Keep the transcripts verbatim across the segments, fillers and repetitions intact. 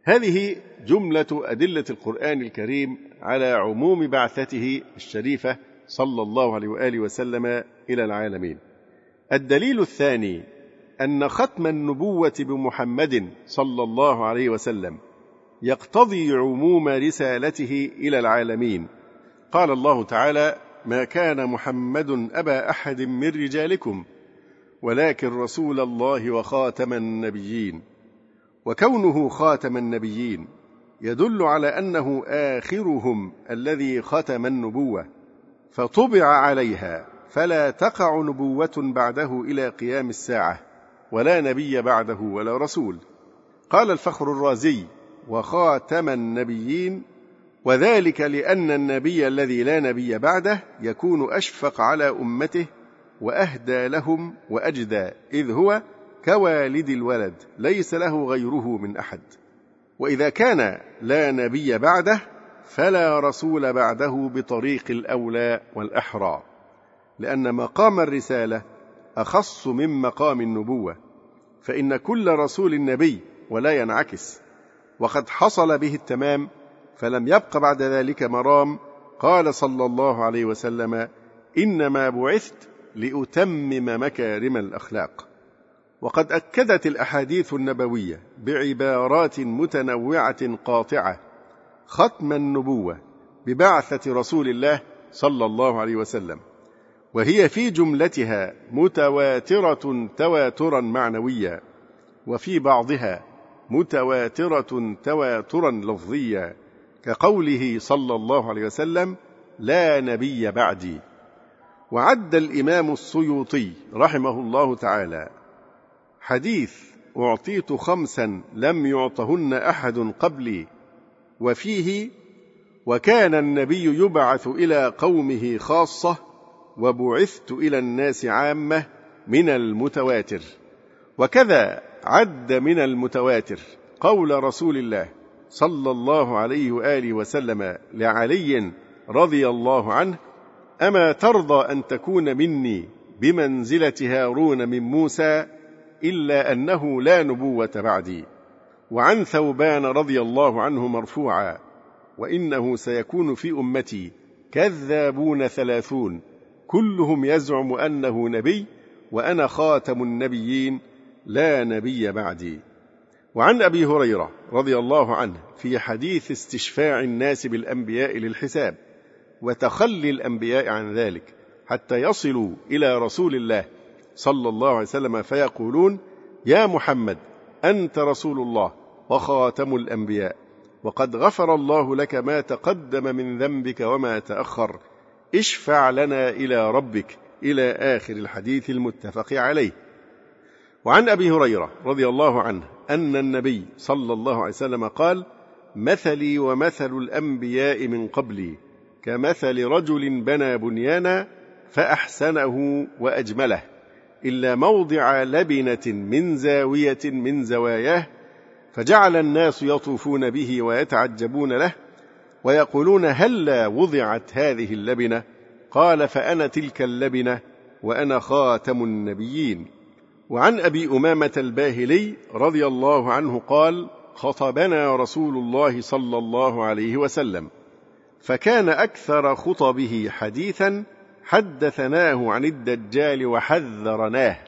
هذه جملة أدلة القرآن الكريم على عموم بعثته الشريفة صلى الله عليه وآله وسلم إلى العالمين. الدليل الثاني أن ختم النبوة بمحمد صلى الله عليه وسلم يقتضي عموم رسالته إلى العالمين. قال الله تعالى: ما كان محمد أبا أحد من رجالكم ولكن رسول الله وخاتم النبيين. وكونه خاتم النبيين يدل على أنه آخرهم الذي ختم النبوة فطبع عليها، فلا تقع نبوة بعده إلى قيام الساعة، ولا نبي بعده ولا رسول. قال الفخر الرازي: وخاتم النبيين، وذلك لأن النبي الذي لا نبي بعده يكون أشفق على أمته وأهدى لهم وأجدى، إذ هو كوالد الولد ليس له غيره من أحد. وإذا كان لا نبي بعده فلا رسول بعده بطريق الأولى والأحرى، لأن مقام الرسالة أخص من مقام النبوة، فإن كل رسول نبي ولا ينعكس، وقد حصل به التمام فلم يبق بعد ذلك مرام. قال صلى الله عليه وسلم: إنما بعثت لأتمم مكارم الأخلاق. وقد أكدت الأحاديث النبوية بعبارات متنوعة قاطعة ختم النبوة ببعثة رسول الله صلى الله عليه وسلم، وهي في جملتها متواترة تواترا معنويا، وفي بعضها متواترة تواترا لفظيا، كقوله صلى الله عليه وسلم: لا نبي بعدي. وعد الإمام السيوطي رحمه الله تعالى حديث: أعطيت خمسا لم يعطهن أحد قبلي، وفيه: وكان النبي يبعث إلى قومه خاصة وبعثت إلى الناس عامة، من المتواتر. وكذا عد من المتواتر قول رسول الله صلى الله عليه وآله وسلم لعلي رضي الله عنه: أما ترضى أن تكون مني بمنزلة هارون من موسى، إلا أنه لا نبوة بعدي. وعن ثوبان رضي الله عنه مرفوعا: وإنه سيكون في أمتي كذابون ثلاثون كلهم يزعم أنه نبي، وأنا خاتم النبيين لا نبي بعدي. وعن أبي هريرة رضي الله عنه في حديث استشفاع الناس بالأنبياء للحساب وتخلي الأنبياء عن ذلك حتى يصلوا إلى رسول الله صلى الله عليه وسلم فيقولون: يا محمد أنت رسول الله وخاتم الأنبياء، وقد غفر الله لك ما تقدم من ذنبك وما تأخر، اشفع لنا إلى ربك، إلى آخر الحديث المتفق عليه. وعن أبي هريرة رضي الله عنه أن النبي صلى الله عليه وسلم قال: مثلي ومثل الأنبياء من قبلي كمثل رجل بنى بنيانا فأحسنه وأجمله، إلا موضع لبنة من زاوية من زواياه، فجعل الناس يطوفون به ويتعجبون له ويقولون: هلا وضعت هذه اللبنة؟ قال: فأنا تلك اللبنة وأنا خاتم النبيين. وعن أبي أمامة الباهلي رضي الله عنه قال: خطبنا رسول الله صلى الله عليه وسلم، فكان أكثر خطبه حديثا حدثناه عن الدجال وحذرناه،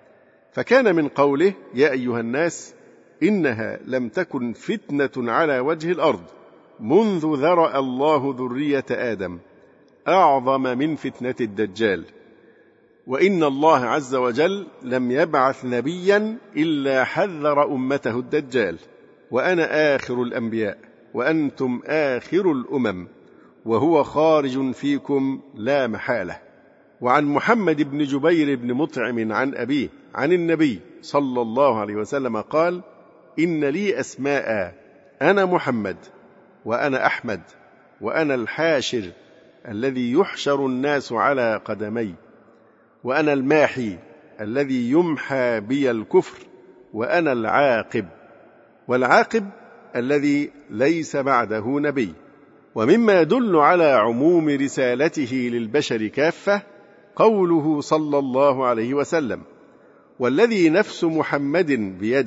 فكان من قوله: يا أيها الناس إنها لم تكن فتنة على وجه الأرض منذ ذرأ الله ذرية آدم أعظم من فتنة الدجال، وإن الله عز وجل لم يبعث نبيا إلا حذر أمته الدجال، وأنا آخر الأنبياء وأنتم آخر الأمم، وهو خارج فيكم لا محالة. وعن محمد بن جبير بن مطعم عن أبيه عن النبي صلى الله عليه وسلم قال: إن لي أسماء، أنا محمد وأنا أحمد وأنا الحاشر الذي يحشر الناس على قدمي، وأنا الماحي الذي يمحى بي الكفر، وأنا العاقب، والعاقب الذي ليس بعده نبي. ومما يدل على عموم رسالته للبشر كافة قوله صلى الله عليه وسلم: والذي نفس محمد بيده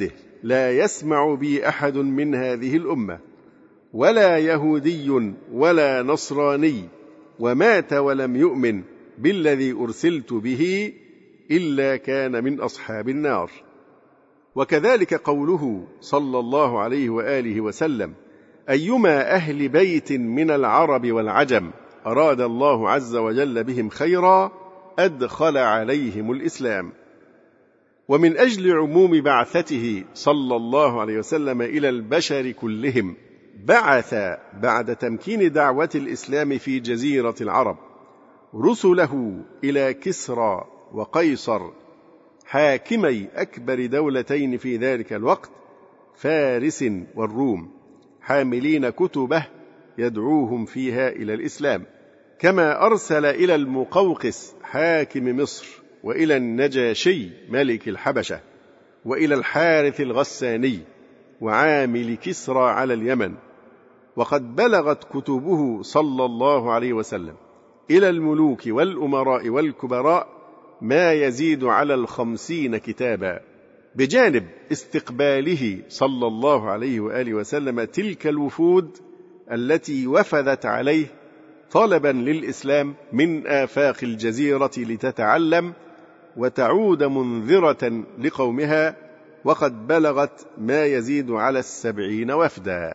لا يسمع بي أحد من هذه الأمة ولا يهودي ولا نصراني ومات ولم يؤمن بالذي أرسلت به إلا كان من أصحاب النار. وكذلك قوله صلى الله عليه وآله وسلم: أيما أهل بيت من العرب والعجم أراد الله عز وجل بهم خيرا أدخل عليهم الإسلام. ومن أجل عموم بعثته صلى الله عليه وسلم إلى البشر كلهم بعث بعد تمكين دعوة الإسلام في جزيرة العرب رسله إلى كسرى وقيصر حاكمي أكبر دولتين في ذلك الوقت فارس والروم، حاملين كتبه يدعوهم فيها إلى الإسلام، كما أرسل إلى المقوقس حاكم مصر وإلى النجاشي ملك الحبشة وإلى الحارث الغساني وعامل كسرى على اليمن. وقد بلغت كتبه صلى الله عليه وسلم إلى الملوك والأمراء والكبراء ما يزيد على الخمسين كتابا، بجانب استقباله صلى الله عليه وآله وسلم تلك الوفود التي وفدت عليه طلبا للإسلام من آفاق الجزيرة لتتعلم وتعود منذرة لقومها، وقد بلغت ما يزيد على السبعين وفدا.